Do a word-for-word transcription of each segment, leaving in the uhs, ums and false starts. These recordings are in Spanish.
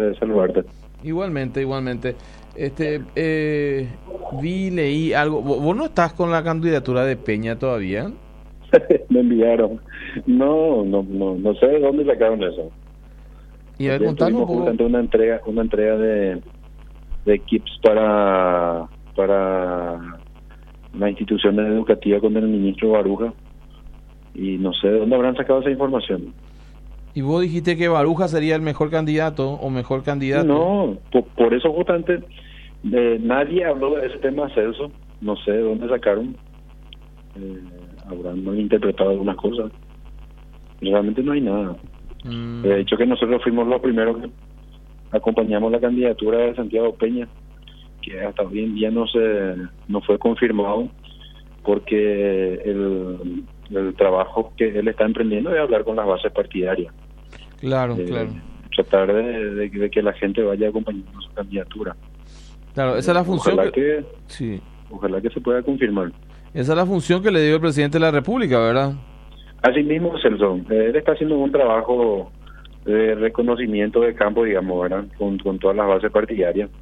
de saludarte. Igualmente, igualmente. Este, eh, vi, leí algo. ¿Vos vos no estás con la candidatura de Peña todavía? Me enviaron. No, no, no, no sé de dónde sacaron eso. Y a ver, Ayer contanos un tuvimos poco. justamente una entrega, una entrega de, de kits para, para la institución educativa con el ministro Baruja. Y no sé de dónde habrán sacado esa información. Y vos dijiste que Baruja sería el mejor candidato o mejor candidato. No, por, por eso justamente eh, nadie habló de ese tema, Celso. No sé de dónde sacaron. Eh, habrán malinterpretado algunas cosas. Realmente no hay nada. Mm. De hecho que nosotros fuimos los primeros que acompañamos la candidatura de Santiago Peña, que hasta hoy en día no se no fue confirmado, porque el, el trabajo que él está emprendiendo es hablar con las bases partidarias. Claro, Eh, claro. Tratar de, de, de que la gente vaya acompañando su candidatura. Claro, esa es la función Ojalá que, que, sí. ojalá que se pueda confirmar. Esa es la función que le dio el presidente de la República, ¿verdad? Así mismo, Celso, eh, él está haciendo un trabajo de reconocimiento de campo, digamos, ¿verdad? Con, con todas las bases partidarias.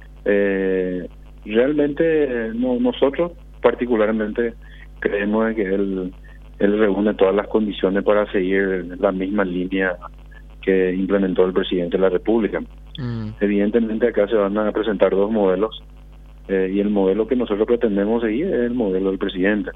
Eh, realmente eh, no, nosotros particularmente creemos que él, él reúne todas las condiciones para seguir la misma línea que implementó el presidente de la República. Mm. Evidentemente acá se van a presentar dos modelos, eh, y el modelo que nosotros pretendemos seguir es el modelo del presidente.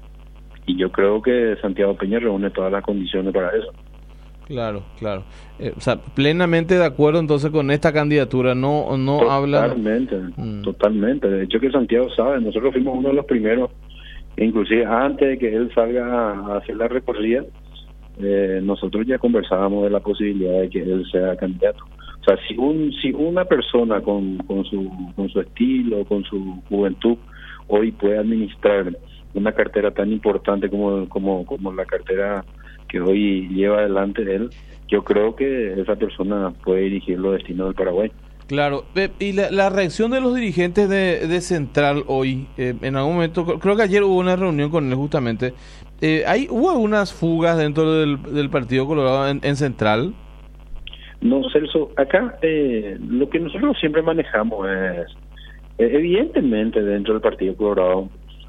Y yo creo que Santiago Peña reúne todas las condiciones para eso. Claro, claro. Eh, o sea, plenamente de acuerdo entonces con esta candidatura, no no habla... Totalmente, Mm. totalmente. De hecho que Santiago sabe, nosotros fuimos uno de los primeros, inclusive antes de que él salga a hacer la recorrida, eh, nosotros ya conversábamos de la posibilidad de que él sea candidato. O sea, si un si una persona con, con su con su estilo, con su juventud, hoy puede administrar una cartera tan importante como como como la cartera que hoy lleva adelante él, yo creo que esa persona puede dirigir los destinos del Paraguay. Claro, eh, y la, la reacción de los dirigentes de, de Central hoy, eh, en algún momento, cr- creo que ayer hubo una reunión con él justamente, eh, ¿hay, ¿hubo algunas fugas dentro del, del Partido Colorado en, en Central? No, Celso, acá eh, lo que nosotros siempre manejamos es, eh, evidentemente dentro del Partido Colorado,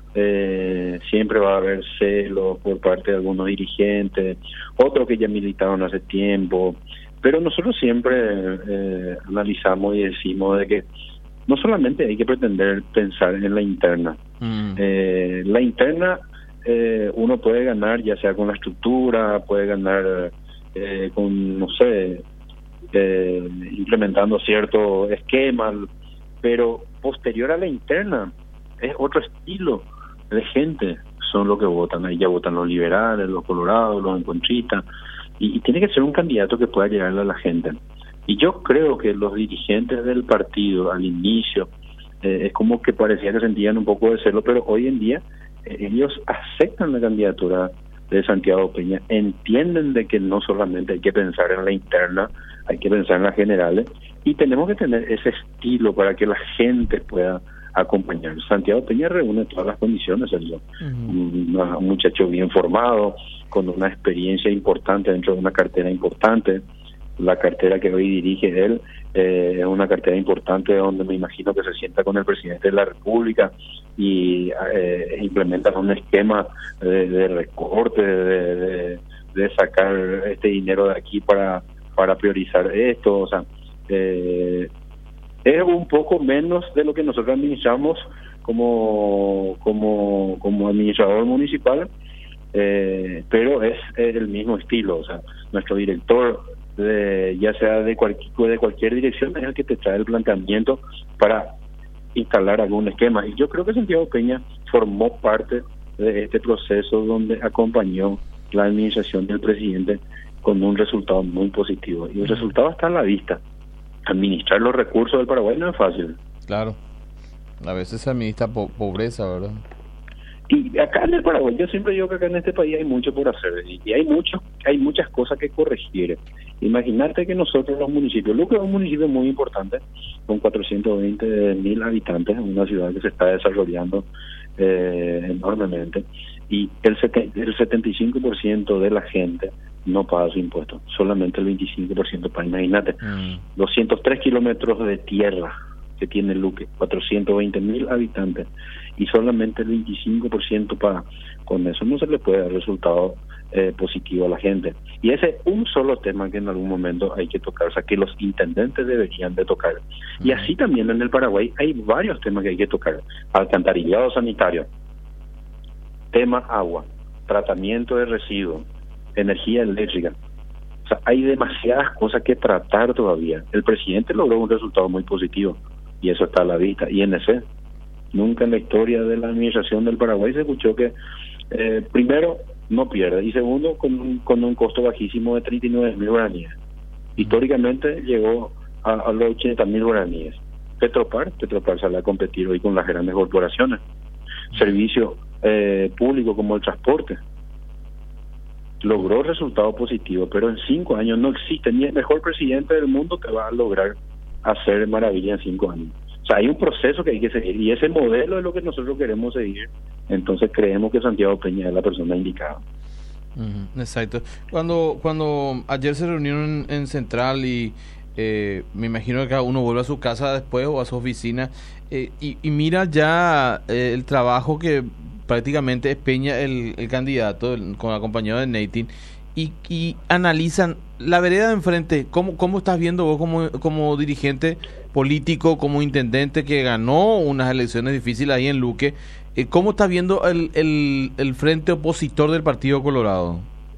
eh, siempre va a haber celos por parte de algunos dirigentes, otros que ya militaron hace tiempo, pero nosotros siempre eh, analizamos y decimos de que no solamente hay que pretender pensar en la interna. Mm. Eh, la interna eh, uno puede ganar ya sea con la estructura, puede ganar eh, con, no sé, eh, implementando ciertos esquemas, pero posterior a la interna es otro estilo de gente, son los que votan. Ahí ya votan los liberales, los colorados, los encontristas, y, y tiene que ser un candidato que pueda llegarle a la gente. Y yo creo que los dirigentes del partido al inicio eh, es como que parecía que sentían un poco de celo, pero hoy en día eh, ellos aceptan la candidatura de Santiago Peña, entienden de que no solamente hay que pensar en la interna, hay que pensar en las generales, y tenemos que tener ese estilo para que la gente pueda acompañar. Santiago Peña reúne todas las condiciones, Sergio. Uh-huh. un, un muchacho bien formado, con una experiencia importante dentro de una cartera importante. La cartera que hoy dirige él eh, es una cartera importante donde me imagino que se sienta con el presidente de la República y eh, implementan un esquema de, de recorte, de, de, de sacar este dinero de aquí para, para priorizar esto. O sea, eh, es un poco menos de lo que nosotros administramos como como como administrador municipal, eh, pero es el mismo estilo. O sea, nuestro director, de, ya sea de cualquier de cualquier dirección, es el que te trae el planteamiento para instalar algún esquema. Y yo creo que Santiago Peña formó parte de este proceso donde acompañó la administración del presidente con un resultado muy positivo. Y el resultado está a la vista. Administrar los recursos del Paraguay no es fácil. Claro, a veces se administra po- pobreza, ¿verdad? Y acá en el Paraguay, yo siempre digo que acá en este país hay mucho por hacer, y, y hay muchos hay muchas cosas que corregir. Imagínate que nosotros los municipios, Luque es un municipio muy importante, con cuatrocientos veinte mil habitantes, una ciudad que se está desarrollando eh, enormemente, y el, el setenta y cinco por ciento de la gente no paga su impuesto, solamente el veinticinco por ciento paga. Imagínate, mm. doscientos tres kilómetros de tierra que tiene Luque, cuatrocientos veinte mil habitantes, y solamente el veinticinco por ciento paga. Con eso no se le puede dar resultado eh, positivo a la gente. Y ese es un solo tema que en algún momento hay que tocar, o sea, que los intendentes deberían de tocar. Mm. Y así también en el Paraguay hay varios temas que hay que tocar. Alcantarillado sanitario, tema agua, tratamiento de residuos, energía eléctrica. O sea, hay demasiadas cosas que tratar todavía. El presidente logró un resultado muy positivo y eso está a la vista. I N C, nunca en la historia de la administración del Paraguay se escuchó que eh, primero no pierde y segundo con un, con un costo bajísimo de treinta y nueve mil guaraníes. Históricamente llegó a, a los ochenta mil guaraníes. Petropar, Petropar sale a competir hoy con las grandes corporaciones. Servicio eh, público como el transporte logró resultados positivos, pero en cinco años no existe ni el mejor presidente del mundo que va a lograr hacer maravilla en cinco años. O sea, hay un proceso que hay que seguir y ese modelo es lo que nosotros queremos seguir. Entonces creemos que Santiago Peña es la persona indicada. Uh-huh, exacto. Cuando cuando ayer se reunieron en, en Central y eh, me imagino que cada uno vuelve a su casa después o a su oficina eh, y, y mira ya eh, el trabajo que prácticamente es Peña el, el candidato el, con acompañado de Neytin y, y analizan la vereda de enfrente. ¿Cómo, cómo estás viendo vos como, como dirigente político, como intendente que ganó unas elecciones difíciles ahí en Luque? Eh, ¿Cómo estás viendo el, el, el frente opositor del Partido Colorado?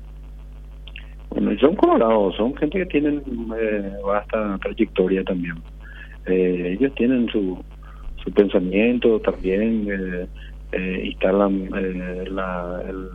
Bueno, son colorados, son gente que tienen eh, vasta trayectoria también. Eh, ellos tienen su, su pensamiento también. Eh, Eh, instalan eh, la, el,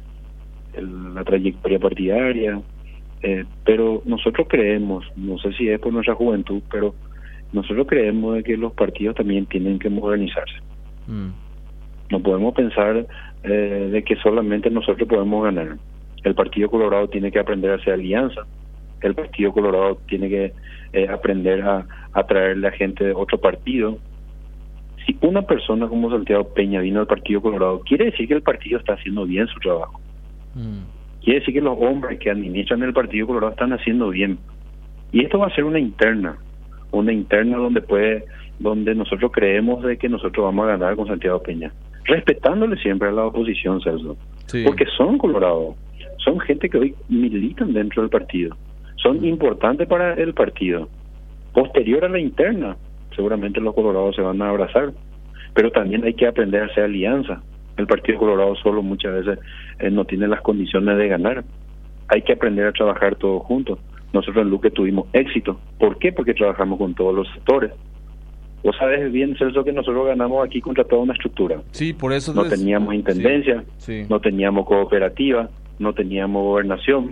el, la trayectoria partidaria, eh, pero nosotros creemos, no sé si es por nuestra juventud, pero nosotros creemos de que los partidos también tienen que modernizarse. Mm. No podemos pensar eh, de que solamente nosotros podemos ganar. El Partido Colorado tiene que aprender a hacer alianza, el Partido Colorado tiene que eh, aprender a, a traerle a gente de otro partido. Si una persona como Santiago Peña vino al Partido Colorado, quiere decir que el partido está haciendo bien su trabajo. Mm. Quiere decir que los hombres que administran el Partido Colorado están haciendo bien. Y esto va a ser una interna, una interna donde puede, donde nosotros creemos de que nosotros vamos a ganar con Santiago Peña, respetándole siempre a la oposición, Celso, sí. Porque son colorados, son gente que hoy militan dentro del partido, son importantes para el partido. Posterior a la interna, seguramente los colorados se van a abrazar, pero también hay que aprender a hacer alianza. El Partido Colorado solo muchas veces eh, no tiene las condiciones de ganar. Hay que aprender a trabajar todos juntos. Nosotros en Luque tuvimos éxito. ¿Por qué? Porque trabajamos con todos los sectores. Vos sabes bien, Celso, que nosotros ganamos aquí contra toda una estructura. Sí, por eso no les... teníamos intendencia, sí, sí. No teníamos cooperativa, no teníamos gobernación.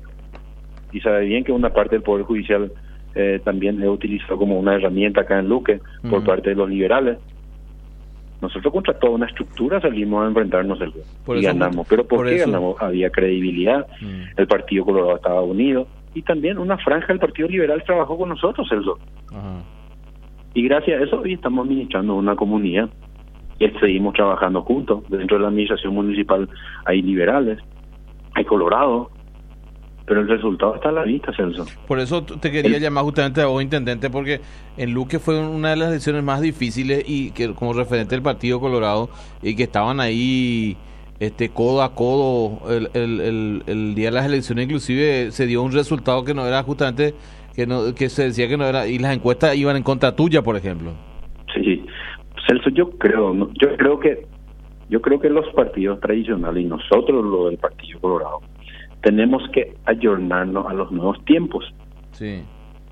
Y sabe bien que una parte del Poder Judicial Eh, también he utilizado como una herramienta acá en Luque uh-huh. por parte de los liberales. Nosotros contra toda una estructura salimos a enfrentarnos el por y ganamos. ¿Pero por, por qué eso... ganamos? Había credibilidad, uh-huh. el Partido Colorado estaba unido y también una franja del Partido Liberal trabajó con nosotros, Celso. Uh-huh. Y gracias a eso hoy estamos administrando una comunidad y seguimos trabajando juntos. Dentro de la administración municipal hay liberales, hay colorados, pero el resultado está a la vista, Celso. Por eso te quería el... llamar justamente a vos, intendente, porque en Luque fue una de las elecciones más difíciles y que como referente del Partido Colorado y que estaban ahí este codo a codo el, el, el, el día de las elecciones, inclusive se dio un resultado que no era justamente que no que se decía que no era y las encuestas iban en contra tuya, por ejemplo. Sí, Celso, yo creo, ¿no? yo creo que yo creo que los partidos tradicionales y nosotros lo del Partido Colorado tenemos que ayornarnos a los nuevos tiempos. Sí.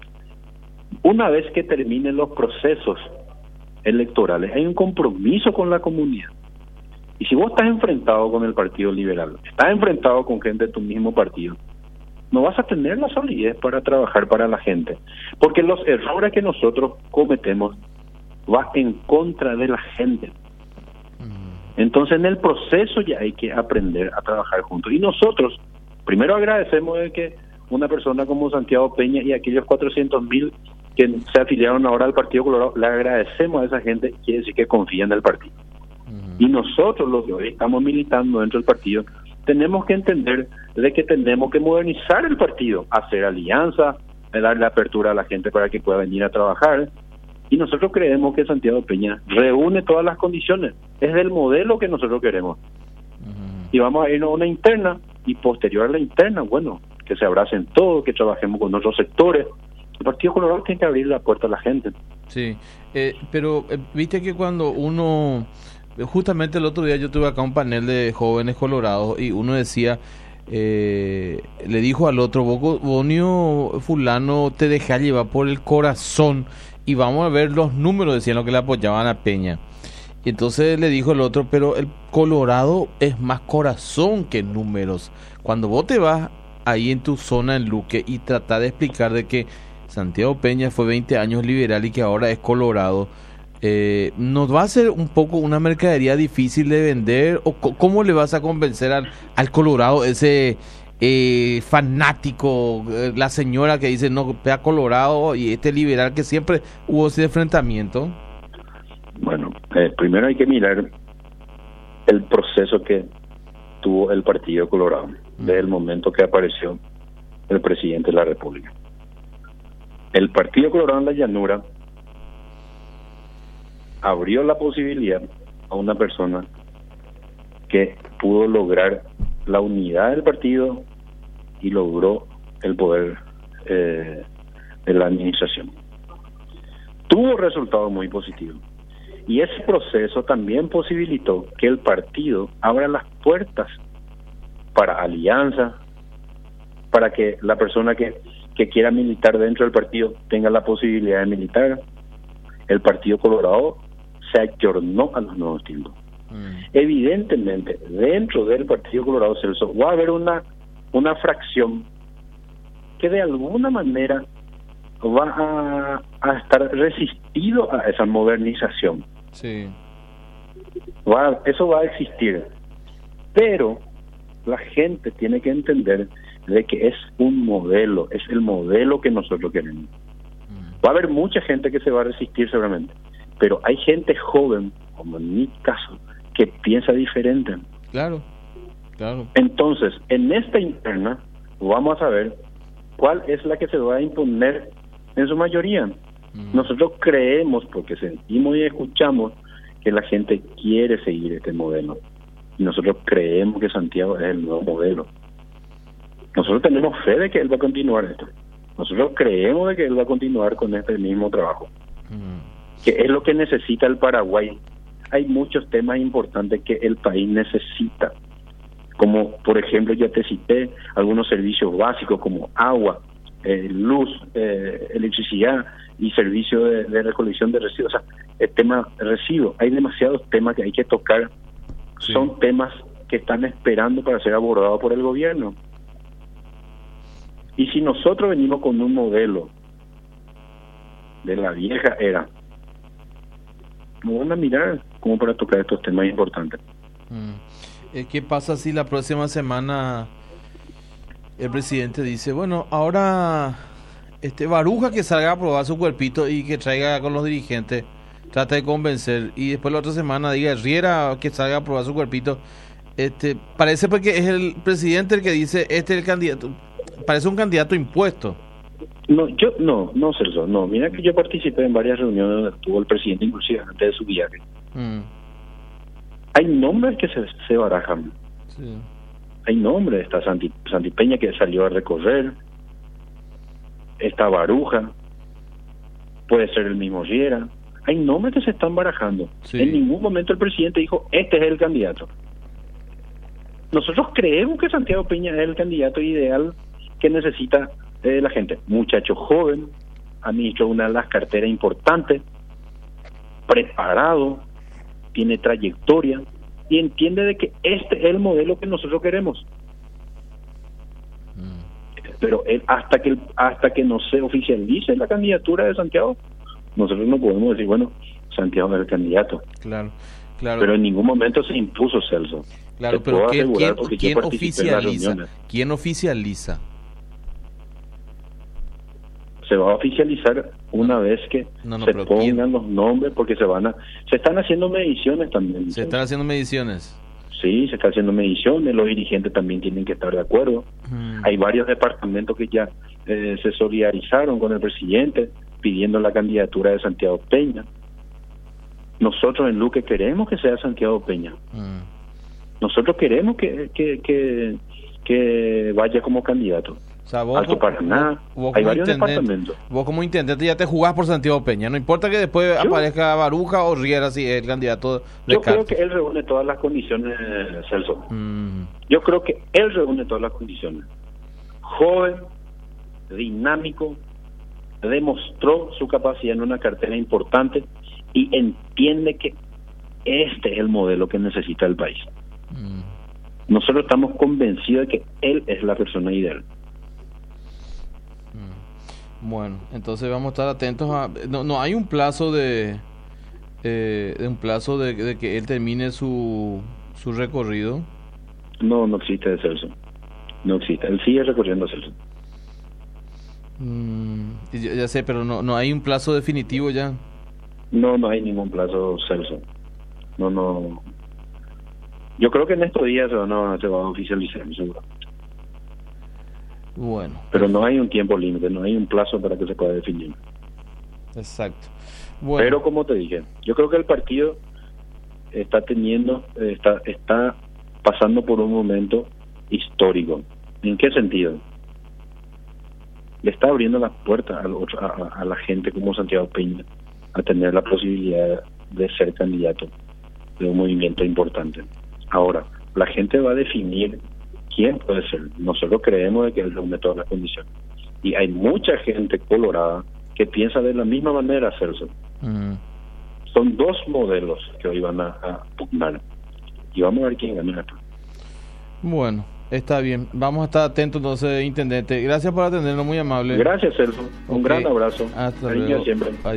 Una vez que terminen los procesos electorales, hay un compromiso con la comunidad. Y si vos estás enfrentado con el Partido Liberal, estás enfrentado con gente de tu mismo partido, no vas a tener la solidez para trabajar para la gente. Porque los errores que nosotros cometemos van en contra de la gente. Mm. Entonces en el proceso ya hay que aprender a trabajar juntos. Y nosotros primero agradecemos de que una persona como Santiago Peña y aquellos cuatrocientos mil que se afiliaron ahora al Partido Colorado, le agradecemos a esa gente, quiere decir que confían en el partido. Uh-huh. Y nosotros, los que hoy estamos militando dentro del partido, tenemos que entender de que tenemos que modernizar el partido, hacer alianzas, darle apertura a la gente para que pueda venir a trabajar. Y nosotros creemos que Santiago Peña reúne todas las condiciones. Es del modelo que nosotros queremos. Uh-huh. Y vamos a irnos a una interna, y posterior a la interna, bueno, que se abracen todos, que trabajemos con otros sectores. El Partido Colorado tiene que abrir la puerta a la gente. Sí, eh, pero eh, viste que cuando uno... Justamente el otro día yo tuve acá un panel de jóvenes colorados y uno decía... Eh, le dijo al otro, Bonio fulano te deja llevar por el corazón y vamos a ver los números, decían lo que le apoyaban a Peña. Y entonces le dijo el otro, pero el Colorado es más corazón que números. Cuando vos te vas ahí en tu zona en Luque y tratás de explicar de que Santiago Peña fue veinte años liberal y que ahora es Colorado, Eh, ¿nos va a ser un poco una mercadería difícil de vender? ¿O c- cómo le vas a convencer al, al Colorado, ese eh, fanático, eh, la señora que dice no, vea Colorado, y este liberal que siempre hubo ese enfrentamiento? Bueno, eh, primero hay que mirar el proceso que tuvo el Partido Colorado mm. desde el momento que apareció el presidente de la República. El Partido Colorado en la llanura abrió la posibilidad a una persona que pudo lograr la unidad del partido y logró el poder eh, de la administración. Tuvo resultados muy positivos y ese proceso también posibilitó que el partido abra las puertas para alianzas, para que la persona que, que quiera militar dentro del partido tenga la posibilidad de militar. El Partido Colorado se ayornó a los nuevos tiempos. Mm. Evidentemente, dentro del Partido Colorado, Celso, va a haber una, una fracción que de alguna manera va a, a estar resistido a esa modernización. Sí. Va, eso va a existir. Pero la gente tiene que entender de que es un modelo, es el modelo que nosotros queremos. Mm. Va a haber mucha gente que se va a resistir seguramente, pero hay gente joven, como en mi caso, que piensa diferente. Claro, claro. Entonces, en esta interna, vamos a saber cuál es la que se va a imponer en su mayoría. Mm. Nosotros creemos, porque sentimos y escuchamos, que la gente quiere seguir este modelo. Y nosotros creemos que Santiago es el nuevo modelo. Nosotros tenemos fe de que él va a continuar esto. Nosotros creemos de que él va a continuar con este mismo trabajo. Mm. Que es lo que necesita el Paraguay. Hay muchos temas importantes que el país necesita, como por ejemplo ya te cité algunos servicios básicos como agua, eh, luz, eh, electricidad y servicio de, de recolección de residuos. O sea, el tema de residuos, hay demasiados temas que hay que tocar. Sí. Son temas que están esperando para ser abordados por el gobierno. Y si nosotros venimos con un modelo de la vieja era, no van a mirar como para tocar estos temas importantes. Mm. ¿Qué pasa si la próxima semana el presidente dice, bueno, ahora este Baruja que salga a probar su cuerpito y que traiga con los dirigentes, trata de convencer, y después la otra semana diga Riera que salga a probar su cuerpito? Este, parece porque es el presidente el que dice, este es el candidato, parece un candidato impuesto. No, yo no, no, Celso, no. Mira que yo participé en varias reuniones donde tuvo el presidente, inclusive antes de su viaje. Mm. Hay nombres que se, se barajan. Sí. Hay nombres, está Santi, Santi Peña que salió a recorrer, está Baruja, puede ser el mismo Riera. Hay nombres que se están barajando. Sí. En ningún momento el presidente dijo, este es el candidato. Nosotros creemos que Santiago Peña es el candidato ideal que necesita eh, la gente. Muchacho joven, administró una de las carteras importantes, preparado, tiene trayectoria y entiende de que este es el modelo que nosotros queremos. Mm. Pero él, hasta que hasta que no se oficialice la candidatura de Santiago, nosotros no podemos decir, bueno, Santiago es el candidato. Claro. Claro. Pero en ningún momento se impuso, Celso. Claro, Te pero puedo ¿quién, asegurar quién, porque yo quién participé en las oficializa? reuniones. ¿Quién oficializa? Se va a oficializar una vez que No, no, se pero pongan ¿quién? los nombres, porque se van a, se están haciendo mediciones también. Se Celso. están haciendo mediciones. Sí, se están haciendo mediciones, los dirigentes también tienen que estar de acuerdo. Mm. Hay varios departamentos que ya eh, se solidarizaron con el presidente pidiendo la candidatura de Santiago Peña. Nosotros en Luque queremos que sea Santiago Peña. Mm. Nosotros queremos que, que, que, que vaya como candidato. O sea, vos, Alto Paraná, vos, vos hay como varios intendente, departamentos. Vos como intendente ya te jugás por Santiago Peña. No importa que después Yo- aparezca Baruja o Riera si es el candidato de Yo creo Carte. que él reúne todas las condiciones, Celso. Mm. Yo creo que él reúne todas las condiciones. Joven, dinámico, demostró su capacidad en una cartera importante y entiende que este es el modelo que necesita el país. Mm. Nosotros estamos convencidos de que él es la persona ideal. Bueno, entonces vamos a estar atentos a... No, no hay un plazo de... Eh, de un plazo de, de que él termine su, su recorrido. No, no existe de Celso. No existe. Él sigue recorriendo Celso. Mm, y ya, ya sé, pero no, no hay un plazo definitivo ya. No, no hay ningún plazo, Celso. No, no. Yo creo que en estos días se, van a, se va a oficializar, seguro. Bueno, Pero no hay un tiempo límite, no hay un plazo para que se pueda definir. exacto. Bueno, Pero como te dije, yo creo que el partido está teniendo, está, está pasando por un momento histórico. ¿En qué sentido? Le está abriendo las puertas a, los- a, a la gente como Santiago Peña a tener la posibilidad de ser candidato de un movimiento importante. Ahora, la gente va a definir quién puede ser. Nosotros creemos de que él reúne todas las condiciones. Y hay mucha gente colorada que piensa de la misma manera, Celso. mm, Son dos modelos que hoy van a, a pugnar. Y vamos a ver quién gana esto. bueno, está bien. Vamos a estar atentos entonces, intendente. Gracias por atendernos, muy amable. Gracias, Celso. Un Ok. gran abrazo. Hasta Cariño luego. siempre. Adiós.